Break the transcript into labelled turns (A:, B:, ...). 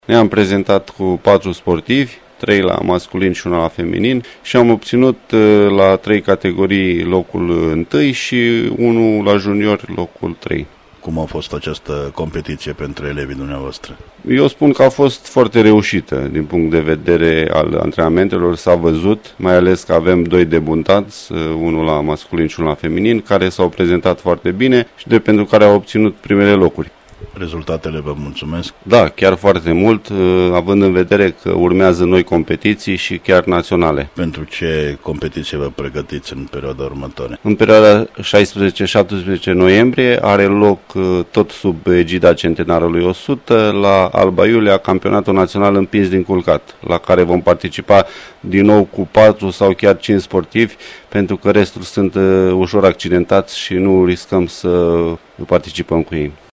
A: Ne-am prezentat cu 4 sportivi, 3 la masculin și 1 la feminin și am obținut la 3 categorii locul 1 și 1 la junior locul 3.
B: Cum a fost această competiție pentru elevii dumneavoastră?
A: Eu spun că a fost foarte reușită din punct de vedere al antrenamentelor, s-a văzut, mai ales că avem 2 debutanți, unul la masculin și unul la feminin, care s-au prezentat foarte bine și pentru care au obținut primele locuri.
B: Rezultatele vă mulțumesc?
A: Da, chiar foarte mult, având în vedere că urmează noi competiții și chiar naționale.
B: Pentru ce competiție vă pregătiți în perioada următoare?
A: În perioada 16-17 noiembrie are loc tot sub egida Centenarului 100 la Alba Iulia, campionatul național împins din culcat, la care vom participa din nou cu 4 sau chiar 5 sportivi, pentru că restul sunt ușor accidentați și nu riscăm să participăm cu ei.